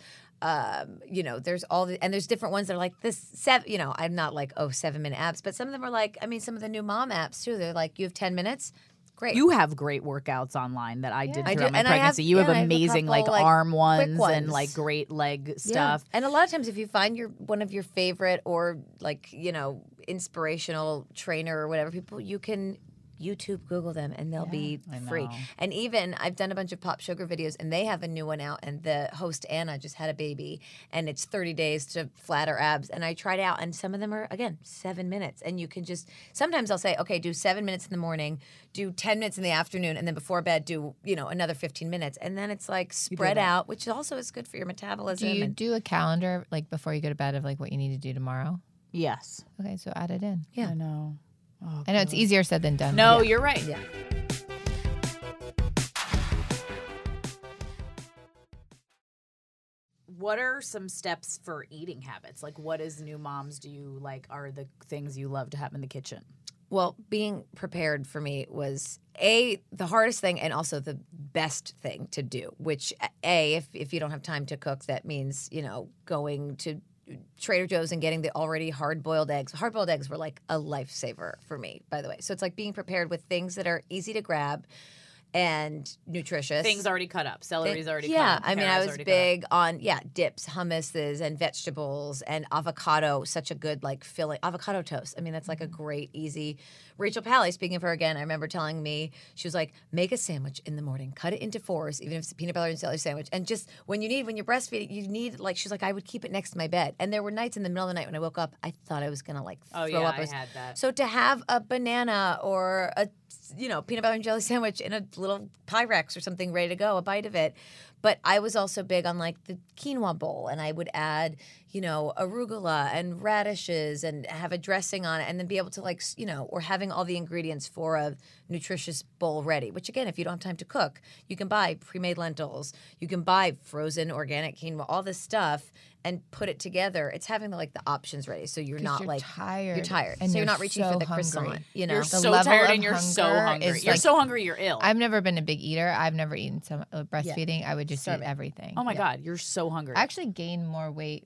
Um, you know, there's all the and there's different ones that are like this seven. You know, I'm not like oh seven minute apps, but some of them are like I mean, some of the new mom apps too. They're like you have ten minutes. Great. You have great workouts online that I did I do, throughout my and I have- pregnancy. you yeah, have and I have a amazing couple, like, like, arm quick ones, and ones. like great leg Yeah. stuff. And a lot of times, if you find your one of your favorite or like you know inspirational trainer or whatever people, you can YouTube, Google them, and they'll be I free. know. And even I've done a bunch of Pop Sugar videos, and they have a new one out. And the host Anna just had a baby, and it's thirty days to flatter abs. And I tried out, and some of them are again seven minutes, and you can just sometimes I'll say, okay, do seven minutes in the morning, do ten minutes in the afternoon, and then before bed do you know another fifteen minutes, and then it's like spread that. out, which also is good for your metabolism. Do you and, do a calendar like before you go to bed of like what you need to do tomorrow? Yes. Okay, so add it in. Yeah. I know. Oh, I know it's easier said than done. no, but you're right. yeah. What are some steps for eating habits? Like, what is new moms do you like? Are the things you love to have in the kitchen? Well, being prepared for me was a the hardest thing and also the best thing to do. Which a if if you don't have time to cook, that means you know going to Trader Joe's and getting the already hard boiled eggs. Hard boiled eggs were like a lifesaver for me, by the way. So it's like being prepared with things that are easy to grab and nutritious. Things already cut up. Celery's already yeah, cut up. I mean, I carrots was already cut up. big on yeah dips, hummuses, and vegetables, and avocado. Such a good like filling avocado toast. I mean, that's like a great easy. Rachel Pally, speaking of her again, I remember telling me she was like, make a sandwich in the morning, cut it into fours, even if it's a peanut butter and celery sandwich, and just when you need when you're breastfeeding, you need like she's like I would keep it next to my bed, and there were nights in the middle of the night when I woke up, I thought I was gonna like Oh, throw yeah, up. I was- had that. So to have a banana or a you know peanut butter and jelly sandwich in a little Pyrex or something ready to go, a bite of it. But I was also big on like the quinoa bowl, and I would add, you know, arugula and radishes and have a dressing on it, and then be able to like, s- you know, or having all the ingredients for a nutritious bowl ready. Which again, if you don't have time to cook, you can buy pre-made lentils, you can buy frozen organic quinoa, all this stuff, and put it together. It's having the, like the options ready, so you're 'cause not you're like tired You're tired, and so you're you're not reaching so for the hungry. croissant. You know, You're The so level tired of and you're so hunger hungry. is You're like- so hungry you're ill. I've never been a big eater. I've never eaten some uh, breastfeeding. I would just Starving. eat everything. oh my Yeah. God, you're so hungry. I actually gained more weight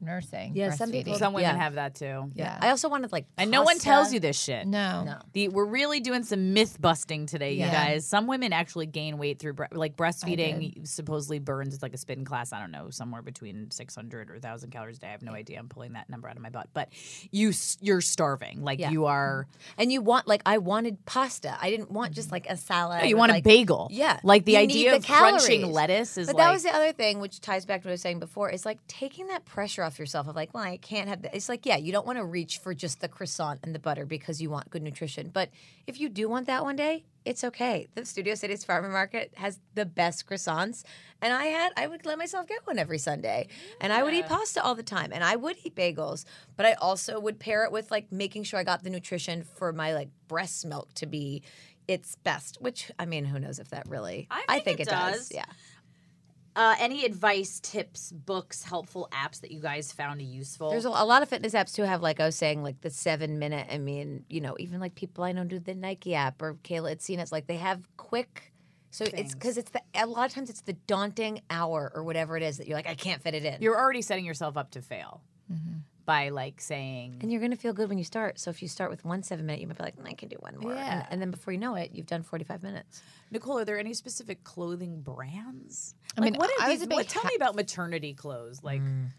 nursing. Yeah, some people- breastfeeding. Some women Yeah. have that too. Yeah. I also wanted like And no one pasta. tells you this shit. No. No. The, we're really doing some myth busting today, you Yeah. guys. Some women actually gain weight through bre- like breastfeeding. Supposedly burns. It's like a spin class. I don't know, somewhere between six hundred or one thousand calories a day. I have no idea. I'm pulling that number out of my butt. But you s- you're starving. Like Yeah. you are. And you want like I wanted pasta. I didn't want just like a salad. No, you with, want a like- bagel. Yeah. Like the You idea need of the crunching calories. lettuce is But like. that was the other thing, which ties back to what I was saying before, is like taking that pressure off yourself of like, well, I can't have that. It's like, yeah, you don't want to reach for just the croissant and the butter because you want good nutrition. But if you do want that one day, it's okay. The Studio City's Farmer Market has the best croissants. And I had, I would let myself get one every Sunday. And I would eat pasta all the time. And I would eat bagels. But I also would pair it with like making sure I got the nutrition for my like breast milk to be its best, which, I mean, who knows if that really, I think it does. Yeah. Uh, any advice, tips, books, helpful apps that you guys found useful? There's a, a lot of fitness apps too have like I was saying like the seven minute. I mean, you know, even like people I know do the Nike app or Kayla had seen it's like they have quick. So it's because it's the a lot of times it's the daunting hour or whatever it is that you're like I can't fit it in. You're already setting yourself up to fail by like saying. and you're gonna feel good when you start. So if you start with one seven minute, you might be like, I can do one more. Yeah. And, and then before you know it, you've done forty-five minutes. Nicole, are there any specific clothing brands? I Like, mean, what are I was these? a big What, tell ha- me about maternity clothes. Like,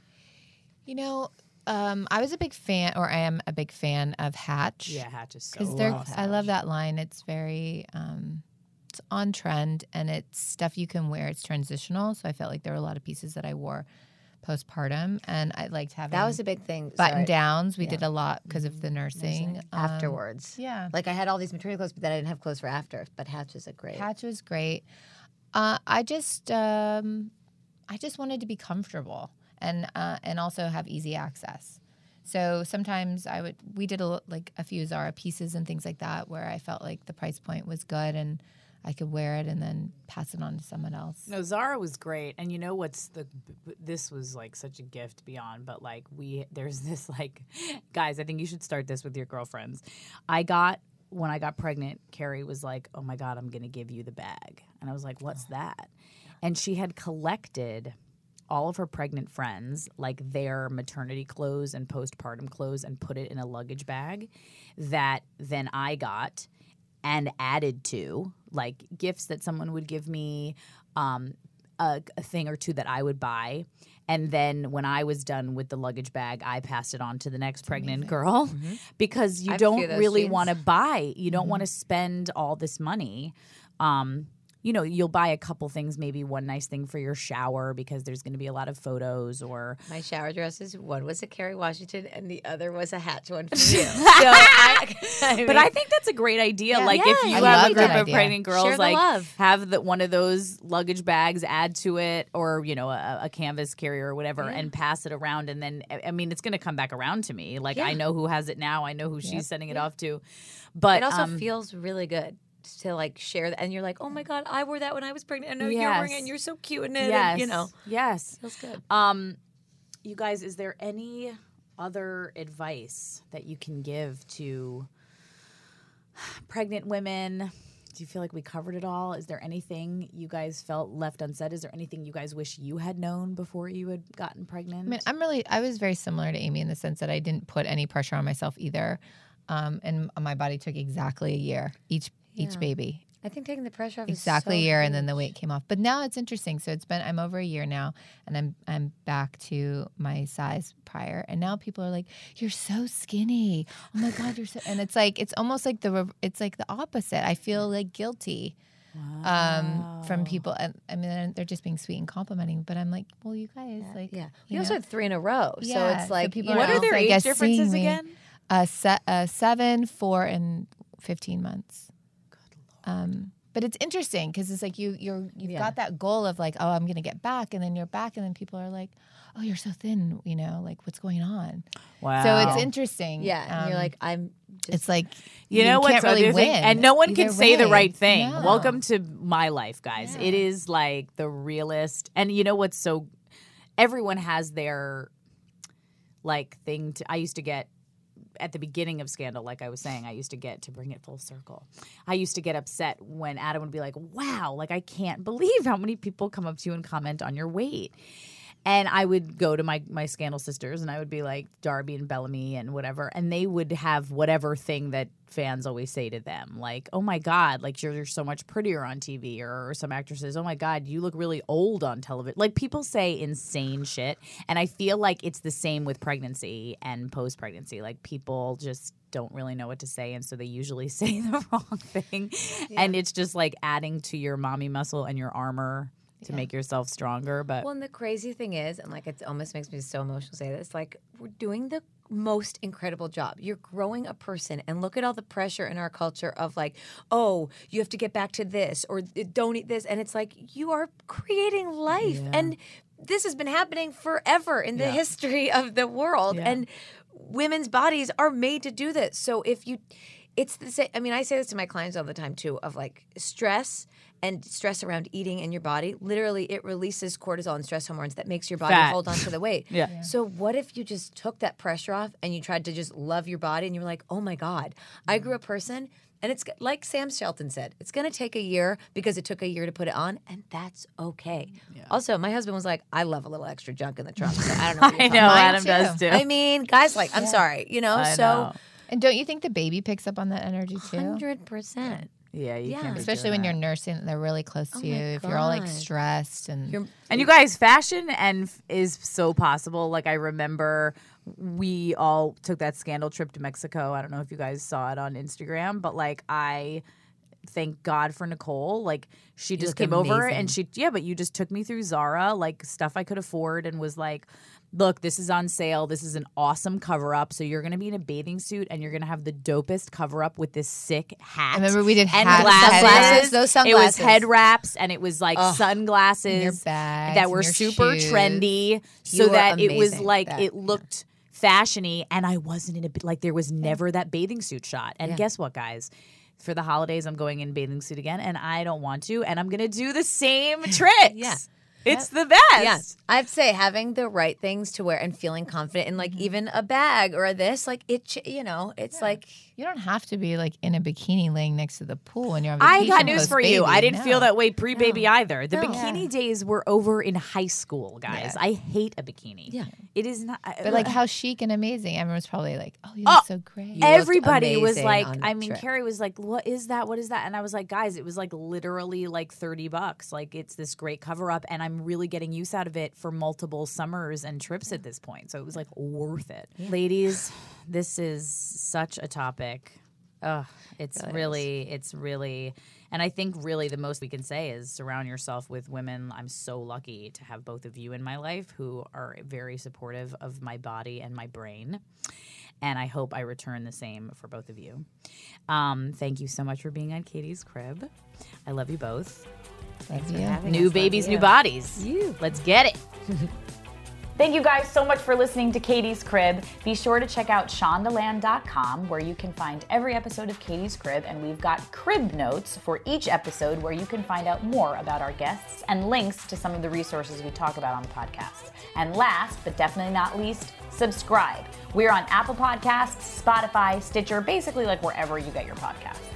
You know, um, I was a big fan, or I am a big fan of Hatch. yeah, Hatch is so because they're. awesome. I love that line. It's very. Um, it's on trend, and it's stuff you can wear. It's transitional, so I felt like there were a lot of pieces that I wore postpartum, and I liked having That was a big thing. button Sorry. downs. We did a lot because of the nursing. Um, afterwards. yeah. Like I had all these maternity clothes, but then I didn't have clothes for after. But Hatch is a great. Hatch was great. Uh, I just, um, I just wanted to be comfortable and uh, and also have easy access. So sometimes I would, we did a, lo- like a few Zara pieces and things like that where I felt like the price point was good and I could wear it and then pass it on to someone else. No, Zara was great, and you know what's the? This was like such a gift beyond. But like we, there's this like, guys. I think you should start this with your girlfriends. I got when I got pregnant. Carrie was like, "Oh my god, I'm gonna give you the bag," and I was like, "What's that?" And she had collected all of her pregnant friends, like their maternity clothes and postpartum clothes, and put it in a luggage bag that then I got and added to, like gifts that someone would give me, um, a, a thing or two that I would buy. And then when I was done with the luggage bag, I passed it on to the next pregnant girl because you I have a few don't of those really jeans. want to buy. You don't want to spend all this money. Um, you know, you'll buy a couple things, maybe one nice thing for your shower because there's going to be a lot of photos or My shower dresses, one was a Kerry Washington and the other was a Hatch one for you. so I, I But mean, I think that's a great idea. Like if Yeah, you I have love a group that of idea. pregnant girls, Share the like love. have the, one of those luggage bags, add to it, or you know, a, a canvas carrier or whatever, and pass it around. And then, I I mean, it's going to come back around to me. Like I know who has it now. I know who she's sending it off to. But it also um, feels really good to like share that. And you're like, oh my God, I wore that when I was pregnant. I know you're wearing it Yes. and you're so cute in it. yes, And, you know, yes. feels good. Um, you guys, is there any other advice that you can give to pregnant women? Do you feel like we covered it all? Is there anything you guys felt left unsaid? Is there anything you guys wish you had known before you had gotten pregnant? I mean, I'm really, I was very similar to Amy in the sense that I didn't put any pressure on myself either. Um, and my body took exactly a year, each each baby. I think taking the pressure off Exactly is a so year, and then huge. the weight came off. But now it's interesting. So it's been I'm over a year now, and I'm I'm back to my size prior. And now people are like, "You're so skinny! Oh my God, you're so!" And it's like it's almost like the rev- it's like the opposite. I feel like guilty um, from people. And I mean, they're just being sweet and complimenting. But I'm like, well, you guys, like, Yeah. you We also know? had three in a row. So Yeah, it's so like, people you are what know, are their I age guess differences seeing me- again? Uh, se- uh, seven, four, and fifteen months. Um, but it's interesting because it's like you you're you've Yeah. got that goal of like, oh, I'm gonna get back, and then you're back, and then people are like, oh, you're so thin, you know, like what's going on? Wow. So it's interesting. yeah. And you're Um, like, I'm just. it's like You know can't what's really other thing? win And no one can either say the way. right thing. No. Welcome to my life, guys. It is like the realest. And you know what's so everyone has their like thing to I used to get at the beginning of Scandal, like I was saying, I used to get to bring it full circle. I used to get upset when Adam would be like, wow, like I can't believe how many people come up to you and comment on your weight. And I would go to my, my Scandal sisters, and I would be like Darby and Bellamy and whatever, and they would have whatever thing that fans always say to them, like, oh my God, like you're, you're so much prettier on T V, or, or some actresses, oh my God, you look really old on television. Like people say insane shit, and I feel like it's the same with pregnancy and post-pregnancy. Like people just don't really know what to say, and so they usually say the wrong thing, yeah. and it's just like adding to your mommy muscle and your armor to yeah. make yourself stronger. But well, and the crazy thing is, and like it almost makes me so emotional to say this, like we're doing the most incredible job. You're growing a person, and look at all the pressure in our culture of like, oh, you have to get back to this, or don't eat this, and it's like you are creating life, yeah. and this has been happening forever in the yeah. history of the world, yeah. and women's bodies are made to do this. So if you, it's the same. I mean, I say this to my clients all the time too, of like stress. And stress around eating in your body, literally it releases cortisol and stress hormones that makes your body Fat. hold on to the weight. yeah. yeah. So what if you just took that pressure off and you tried to just love your body and you were like, oh my God, I grew a person, and it's like Sam Shelton said, it's going to take a year because it took a year to put it on, and that's okay. Yeah. Also, my husband was like, I love a little extra junk in the trunk. So I don't know. What I know, Adam too. does too. I mean, guys like, I'm yeah. sorry, you know, I so. Know. And don't you think the baby picks up on that energy too? one hundred percent. Yeah, you yeah. can't especially when that. you're nursing, they're really close to oh you. If you're all like stressed and you're, and you guys, fashion and f- is so possible. Like I remember, we all took that Scandal trip to Mexico. I don't know if you guys saw it on Instagram, but like I. Thank God for Nicole. Like she you just came amazing. over and she, yeah, but you just took me through Zara, like stuff I could afford, and was like, look, this is on sale. This is an awesome cover up. So you're going to be in a bathing suit, and you're going to have the dopest cover up with this sick hat. I remember we did and hats, glasses. Sunglasses, those sunglasses. It was head wraps, and it was like Ugh. sunglasses your bags, that were your super shoes. trendy, so You were that it was amazing. like That- it looked fashiony, and I wasn't in a like there was never that bathing suit shot. And Yeah. guess what, guys? For the holidays, I'm going in bathing suit again, and I don't want to, and I'm going to do the same tricks. Yeah. It's the best. Yeah, I'd say having the right things to wear and feeling confident in like Mm-hmm. even a bag or a this, like it, ch- you know, it's like you don't have to be like in a bikini laying next to the pool when you're on I vacation. got news for you. post-baby. I didn't No. feel that way pre-baby No. either. The No. bikini Yeah. days were over in high school, guys. Yeah. I hate a bikini. Yeah. It is not. But like how chic and amazing. Everyone's probably like, oh, you Oh, look so great. You looked everybody was amazing like, on I that mean, trip. Carrie was like, what is that? What is that? And I was like, guys, it was like literally like thirty bucks. Like it's this great cover up, and I'm really getting use out of it for multiple summers and trips at this point. So it was like worth it. Ladies, this is such a topic. Ugh, it's It really, it's really, and I think really the most we can say is surround yourself with women. I'm so lucky to have both of you in my life who are very supportive of my body and my brain. And I hope I return the same for both of you. Um, thank you so much for being on Katie's Crib. I love you both. Love you. New babies, new bodies. You. Let's get it. Thank you guys so much for listening to Katie's Crib. Be sure to check out shondaland dot com, where you can find every episode of Katie's Crib, and we've got crib notes for each episode where you can find out more about our guests and links to some of the resources we talk about on the podcast. And last, but definitely not least, subscribe. We're on Apple Podcasts, Spotify, Stitcher, basically like wherever you get your podcasts.